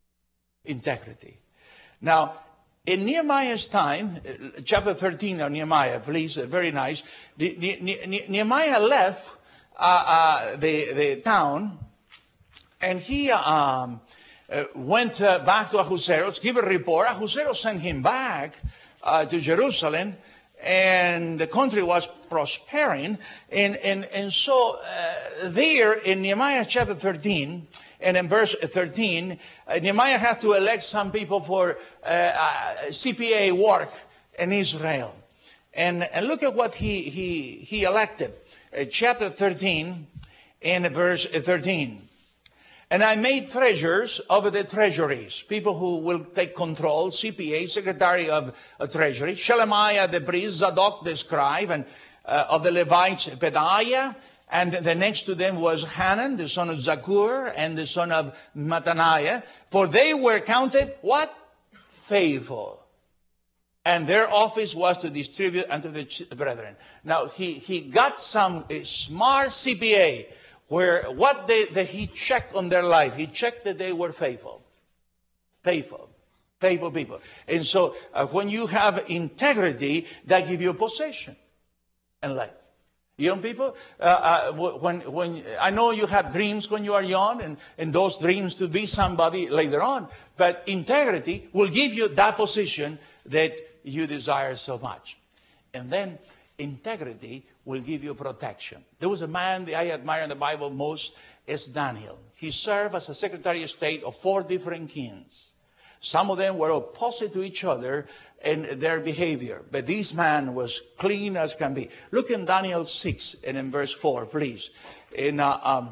Integrity. Now, in Nehemiah's time, chapter thirteen of Nehemiah, please, uh, very nice. Ne- ne- ne- Nehemiah left uh, uh, the, the town. And he um, uh, went uh, back to Ahasuerus, give a report. Ahasuerus sent him back uh, to Jerusalem. and the country was prospering. And, and, and so uh, there in Nehemiah chapter thirteen, and in verse thirteen, uh, Nehemiah has to elect some people for uh, uh, C P A work in Israel. And, and look at what he, he, he elected. Uh, chapter thirteen and verse thirteen. And I made treasurers over the treasuries, people who will take control, C P A, secretary of uh, treasury, Shelemiah the priest, Zadok the scribe, and uh, of the Levites, Pedaiah, and the next to them was Hanan, the son of Zakur, and the son of Mattaniah, for they were counted, what? Faithful. And their office was to distribute unto the brethren. Now, he, he got some uh, smart C P A, where what they, they, he checked on their life, he checked that they were faithful. Faithful. Faithful people. And so uh, when you have integrity, that gives you a possession in life. Young people, uh, uh, when, when, I know you have dreams when you are young, and, and those dreams to be somebody later on, but integrity will give you that position that you desire so much. And then integrity will give you protection. There was a man that I admire in the Bible most, is Daniel. He served as a Secretary of State of four different kings. Some of them were opposite to each other in their behavior, but this man was clean as can be. Look in Daniel six and in verse four, please. In uh, um,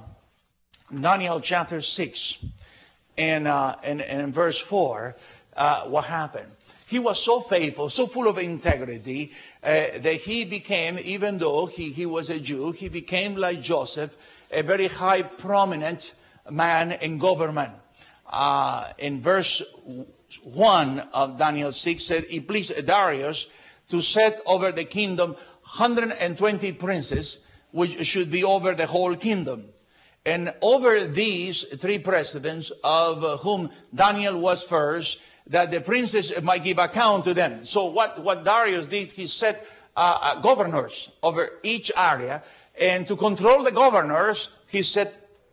Daniel chapter six and, uh, and, and in verse four, uh, what happened? He was so faithful, so full of integrity, uh, that he became, even though he, he was a Jew, he became like Joseph, a very high prominent man in government. Uh, in verse one of Daniel six said, he pleased Darius to set over the kingdom one hundred twenty princes, which should be over the whole kingdom. And over these three presidents, of whom Daniel was first, that the princes might give account to them. So what, what Darius did, he set uh, uh, governors over each area. And to control the governors, he set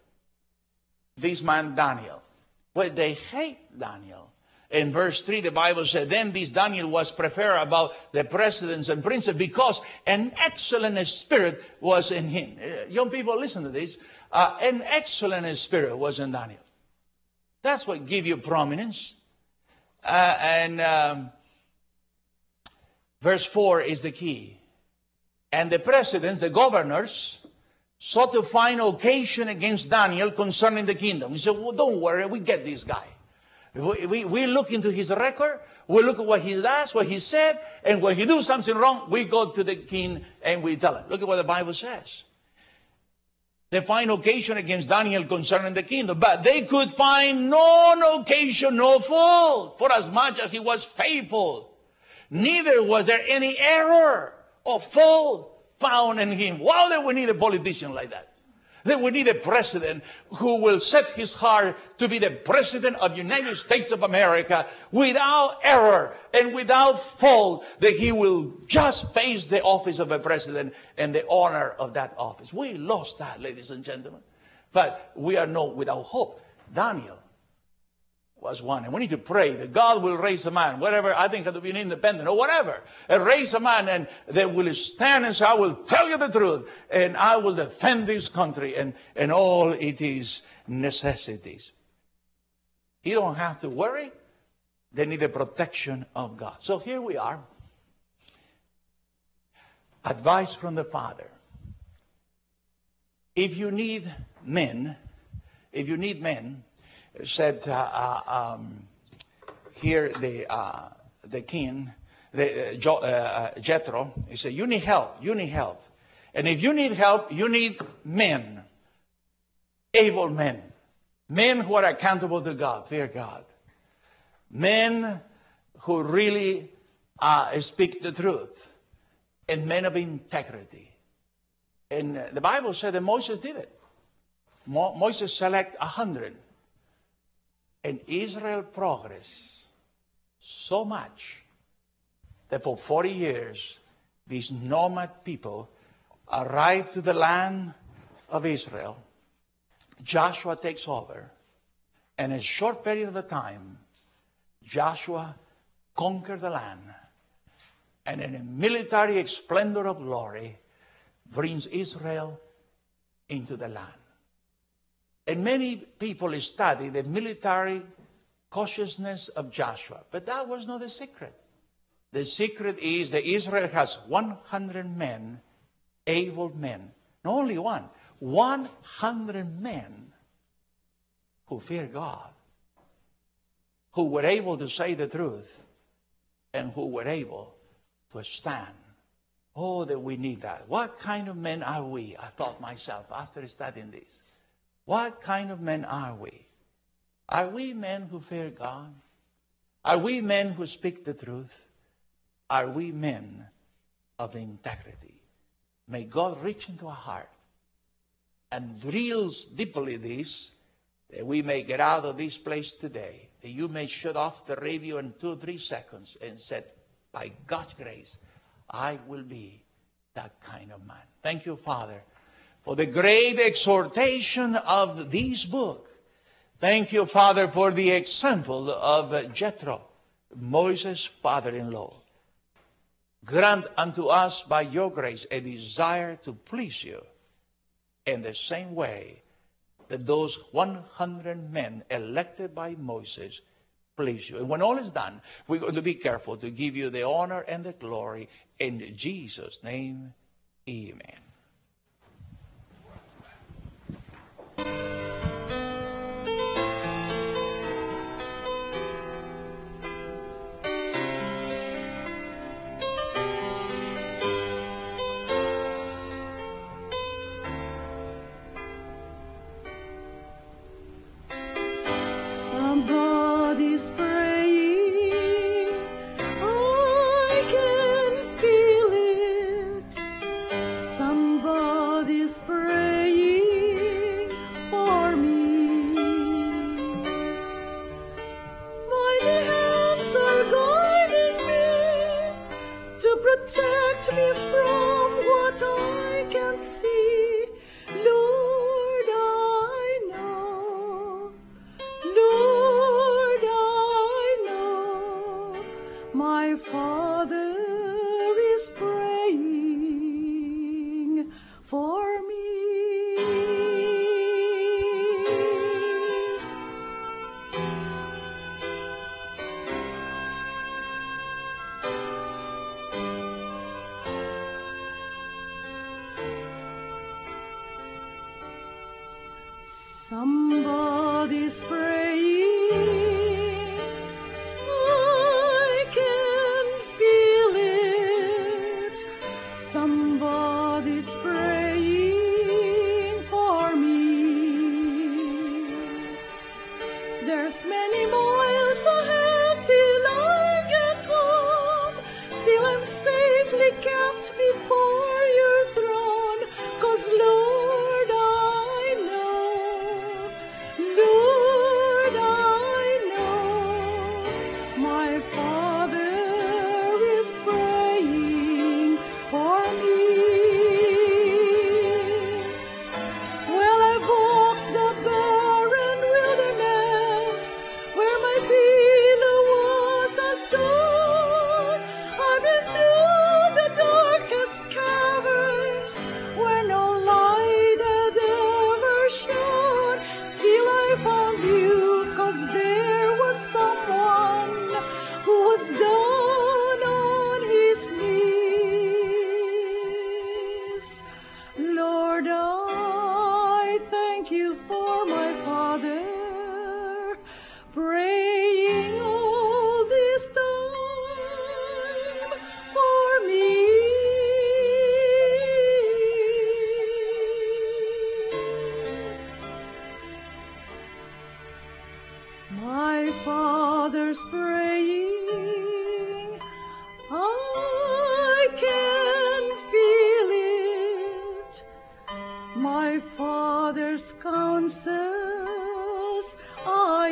this man Daniel. Well, they hate Daniel. In verse three, the Bible said, then this Daniel was preferred above the presidents and princes because an excellent spirit was in him. Uh, young people, listen to this. Uh, an excellent spirit was in Daniel. That's what gives you prominence. Uh, and um, verse four is the key. And the presidents, the governors, sought to find occasion against Daniel concerning the kingdom. He said, well, don't worry, we get this guy. We, we, we look into his record, we look at what he does, what he said, and when he does something wrong, we go to the king and we tell him. Look at what the Bible says. They find occasion against Daniel concerning the kingdom, but they could find no occasion, no fault, for as much as he was faithful. Neither was there any error or fault found in him. Why do we need a politician like that? Then we need a president who will set his heart to be the president of the United States of America without error and without fault, that he will just face the office of a president and the honor of that office. We lost that, ladies and gentlemen. But we are not without hope. Daniel was one. And we need to pray that God will raise a man, whatever, I think to be an independent or whatever, and raise a man and that will stand and say, I will tell you the truth and I will defend this country and, and all its necessities. You don't have to worry. They need the protection of God. So here we are. Advice from the Father. If you need men, if you need men, said uh, uh, um, here the uh, the king, the, uh, jo, uh, Jethro, he said, you need help, you need help. And if you need help, you need men, able men, men who are accountable to God, fear God, men who really uh, speak the truth, and men of integrity. And uh, the Bible said that Moses did it. Mo Moses selected a hundred. And Israel progressed so much that for forty years, these nomad people arrived to the land of Israel. Joshua takes over. And in a short period of time, Joshua conquered the land. and in a military splendor of glory brings Israel into the land. And many people study the military cautiousness of Joshua, but that was not the secret. The secret is that Israel has one hundred men, able men, not only one, one hundred men who fear God, who were able to say the truth, and who were able to stand. Oh, that we need that. What kind of men are we? I thought myself after studying this. What kind of men are we? Are we men who fear God? Are we men who speak the truth? Are we men of integrity? May God reach into our heart and drills deeply this, that we may get out of this place today, that you may shut off the radio in two or three seconds and say, by God's grace, I will be that kind of man. Thank you, Father, for the great exhortation of this book. Thank you, Father, for the example of Jethro, Moses' father-in-law. Grant unto us by your grace a desire to please you in the same way that those one hundred men elected by Moses please you. And when all is done, we're going to be careful to give you the honor and the glory. In Jesus' name, amen. Somebody's praying, I can feel it. Somebody's praying for me. Mighty hands are guiding me to protect me from what I can't see. Lord, I know. Lord, I know my Father is praying for me. Somebody's praying, I can feel it. Somebody's praying for me. There's many miles ahead till I get home. Still I'm safely kept before your throne. 'Cause Lord, I know, Lord, I know my Father is praying for me. Well, I've walked the barren wilderness where my pillow was a stone. I've been through the darkest caverns where no light had ever shone, till I found you, 'cause there was someone who was down on his knees. Lord, I thank you for my Father praying all this time for me. My Father's praying, I can feel it. My Father's counsels I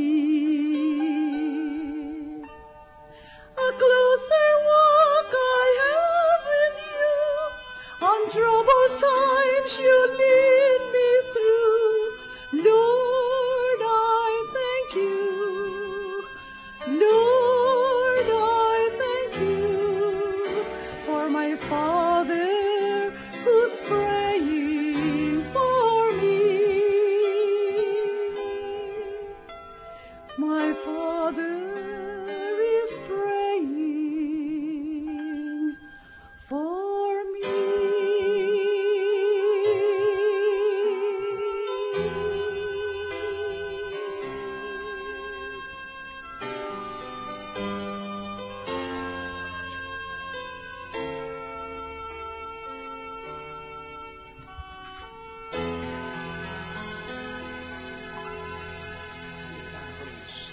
hear. A closer walk I have with you. On troubled times you lead me through. Lord, I thank you. Lord, I thank you.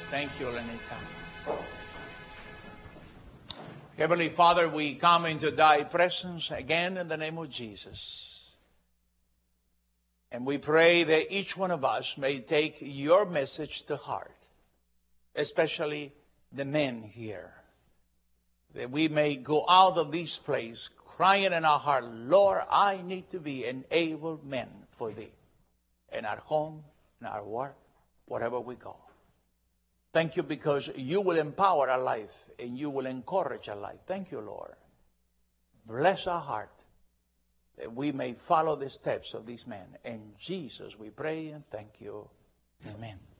Thank you, Lenita. Heavenly Father, we come into thy presence again in the name of Jesus. And we pray that each one of us may take your message to heart, especially the men here. That we may go out of this place crying in our heart, Lord, I need to be an able man for thee. In our home, in our work, wherever we go. Thank you because you will empower our life and you will encourage our life. Thank you, Lord. Bless our heart that we may follow the steps of these men. In Jesus we pray and thank you. Amen.